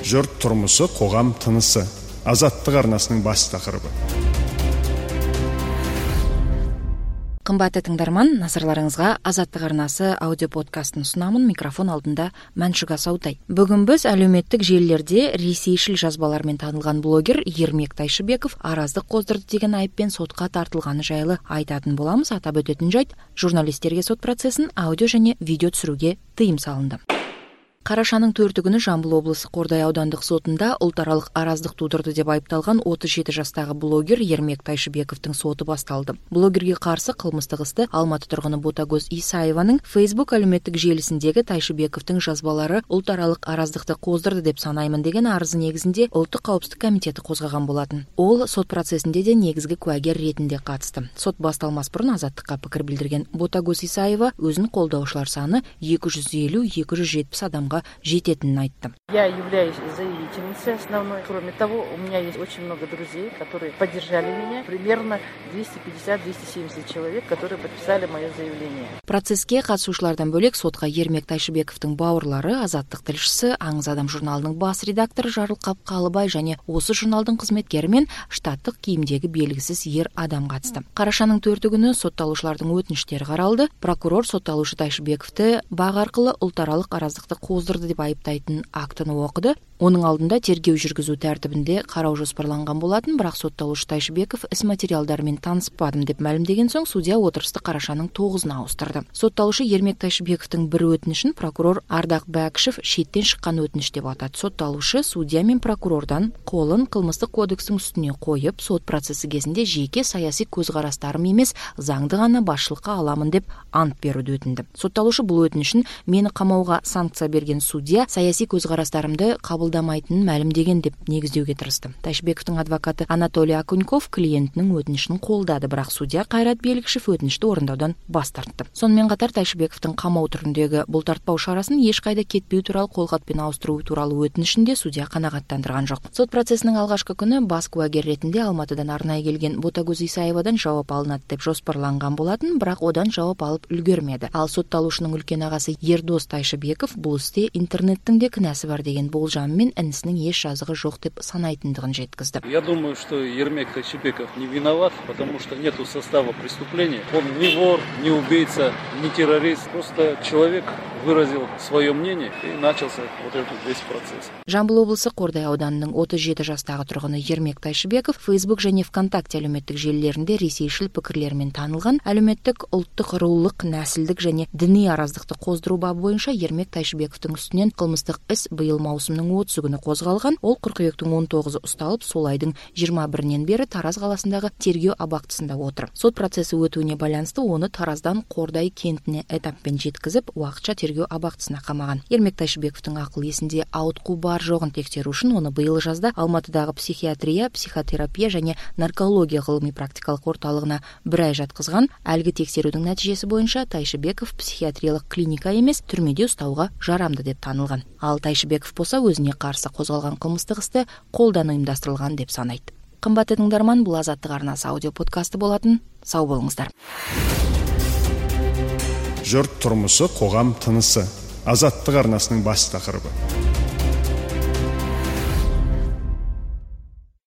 Жұрт тұрмысы, қоғам тынысы. Азаттық арнасының бас тақырыбы. Қымбатты тыңдарман, назарларыңызға Азаттық арнасы аудиоподкастын ұсынамын. Микрофон алдында Мәншүк Асаутай. Бүгін біз әлеуметтік желілерде ресейшіл жазбалармен танылған блогер Ермек Тайшыбеков араздық қоздырды деген айыппен сотқа тартылғаны жайлы айтатын боламыз. Атап өтетін жайт, журналистерге сот процесін аудио және видео түсіруге тыйым салынды. Қарашаның 4 күні Жамбыл облысы Қордай аудандық сотында ұлтаралық араздық тудырды деп айыпталған 37 жастағы блогер Ермек Тайшыбековтың соты басталды. Блогерге қарсы қылмыстық істі Алматы тұрғыны Ботагөз Исаеваның Facebook әлеуметтік желісіндегі Тайшыбековтың жазбалары ұлтаралық араздықты қоздырды деп санаймын деген арызы негізінде Ұлттық қауіпсіздік комитеті қозғаған болатын. Ол сот процесінде де негізгі куәгер ретінде қатысты. Сот басталмас бұрын Азаттыққа пікір білдірген Ботагөз Исаева өзін қолдаушылар саны 250-270 адамға жететінін айтты. Я являюсь заявительницей основной. Кроме того, у меня есть очень много друзей, которые поддержали меня. Примерно 250-270 человек, которые подписали мое заявление. Процесске қатысушылардан бөлек сотқа Ермек Тайшыбековтың бауырлары, Азаттық тілшісі, Аңыз адам журналының бас редакторы Жарылқап Қалыбай және осы журналдың қызметкері мен штаттық киімдегі белгісіз ер адам қатысты. Қарашаның 4 күні сотталушылардың өтініштері қаралды. Прокурор сотталушы Тайшыбековты бақ арқылы ұлтаралық араздықты қоздырды деп айыптайтын актыны оқыды. Оның алдында тергеу жүргізу тәртібінде қарау жоспарланған болатын, бірақ сотталушы Тайшыбеков іс материалдарымен таныспадым деп мәлімдеген соң судья отырысты қарашаның 9-ына ауыстырды. Сотталушы Ермек Тайшыбековтың бір өтінішін прокурор Ардақ Бәкішев шеттен шыққан өтініш деп атады. Сотталушы судья мен прокурордан қолын қылмыстық кодекстің үстіне қойып, сот процесі кезінде жеке саяси көзқарастарым емес, заңды ғана басшылыққа аламын деп ант беруді өтінді. Сотталушы бұл өтінішін мені қамауға санкция берген судья саяси көзқарастарымды қабылдамайтынын мәлімдеген деп негіздеуге тырысты. Тайшыбековтың адвокаты Анатолий Акуньков клиентінің өтінішін қолдады, бірақ судья Қайрат Белгішев өтінішті орындаудан бас тартты. Сонымен қатар Тайшыбековтың қамау түріндегі бұлтартпау шарасын ешқайда кетпеу туралы қолхатпен ауыстыру туралы өтінішінде судья қанағаттандырған жоқ. Сот процесінің алғашқы күні бас куәгер ретінде Алматыдан арнайы келген Ботагөз Исаевадан жауап алынады деп жоспарланған болатын, бірақ одан жауап алып үлгермеді. Ал сотталушының үлкен ағасы Ердос Тайшыбеков бұл істе интернеттің де кінәсі бар деген болжаммен інісінің еш жазығы жоқ деп санайтындығын жеткізді. Я думаю, что Ермек Тайшыбеков не виноват, потому что нету состава преступления. Он не вор, не убийца, не террорист. Просто человек выразил свое мнение и начался вот этот весь процесс. Жамбыл облысы Қордай ауданының 37 жастағы тұрғыны Ермек Тайшыбеков Facebook және ВКонтакте әлеуметтік желілерінде ресейшіл пікірлермен танылған әлеуметтік, ұлттық, рулық, нәсілдік және діни араздықты қоздыру бабы бойынша Ермек Тайшыбековтың үстінен қылмыстық іс биыл маусымның 30 күні қозғалған. Ол қыркүйектің 19-ы ұсталып, сол айдың 21-нен бері Тараз қаласындағы тергеу абақтысында отыр. Сот процесі өтуіне байланысты оны Тараздан Қордай кентіне этаппен жеткізіп, уақытша тергеу абақтысына қамаған. Ермек Тайшыбековтың ақыл есінде ауытқу бар жоғын тексеру үшін оны биыл жазда Алматыдағы психиатрия, психотерапия және наркология ғылыми практикалық орталығына бір ай жатқызған. Әлгі тексерудің нәтижесі бойынша Тайшыбеков психиатриялық клиника емес, түрмеде ұстауға жарамды деп танылған. Ал Тайшыбеков болса өзіне қарсы қозғалған қылмыстық істі қолдан ұйымдастырылған деп санайды. Қымбатты тыңдарман, бұл Азаттық арнасы аудиоподкасты болатын. Сау болыңыздар. Жұрт тұрмысы, қоғам тынысы. Азаттық арнасының бас тақырыбы.